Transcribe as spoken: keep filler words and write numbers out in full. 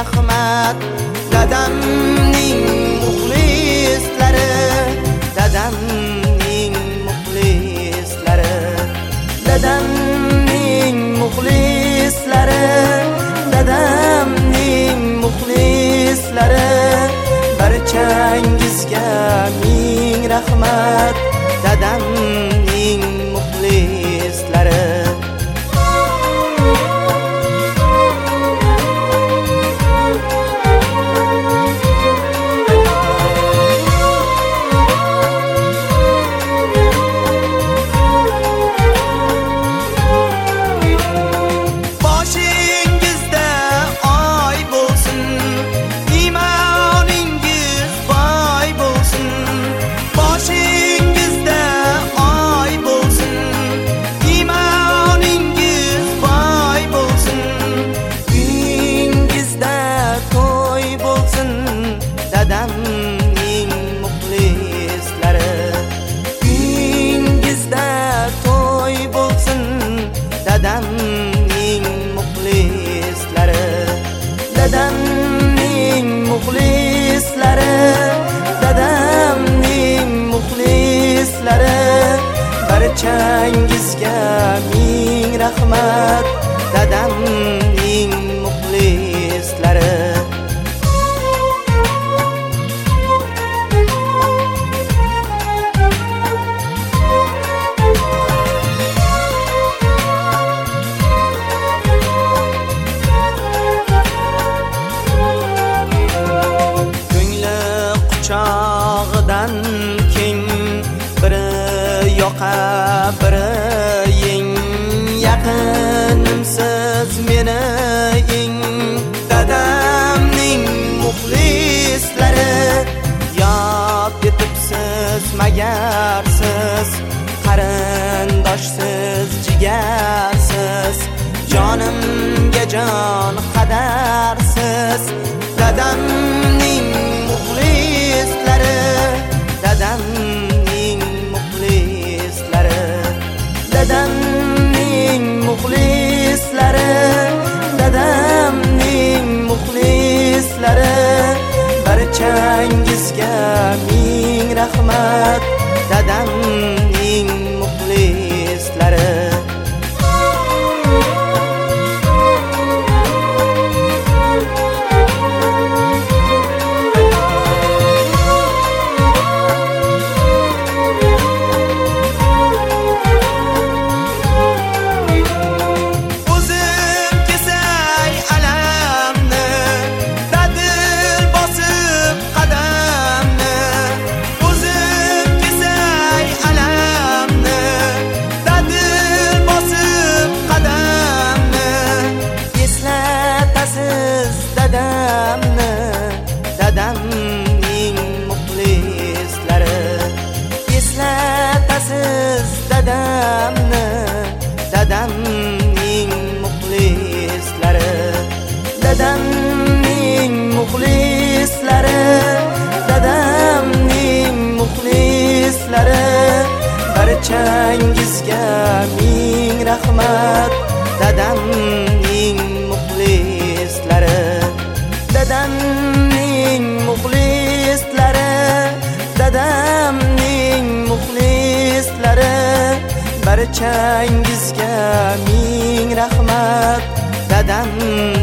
rahmat. Dadamning muxlislari, dadamning muxlislari, dadamning muxlislari, dadamning muxlislari, barchangizga ming rahmat. Dadamning muxlislari. Dadamning muxlislari, uyingizda to'y bo'lsin. Dadamning muxlislari, dadamning muxlislari, dadamning muxlislari, barchangizga ming rahmat. Dadamning muxlislari. Quchog'idan keng, biri yoqa biri yeng. Yaqinimsiz meni eng. Dadamning muxlislari, yod etibsiz magar siz, qarindoshsiz jigarsiz, jonimga jon qadarsiz. Dadamning muxlislari, dadamning muxlislari, dadamning muxlislari, dadamning muxlislari, barchangizga ming rahmat. Dadamning muxlislari. Dadamni, dadamning muxlislari, eslatasiz dadamni, dadamning muxlislari, dadamning muxlislari, dadamning muxlislari, barchangizga ming rahmat. Dadamning muxlislari, dadamning muxlislari, dadamning muxlislari, barchangizga ming rahmat. Dadam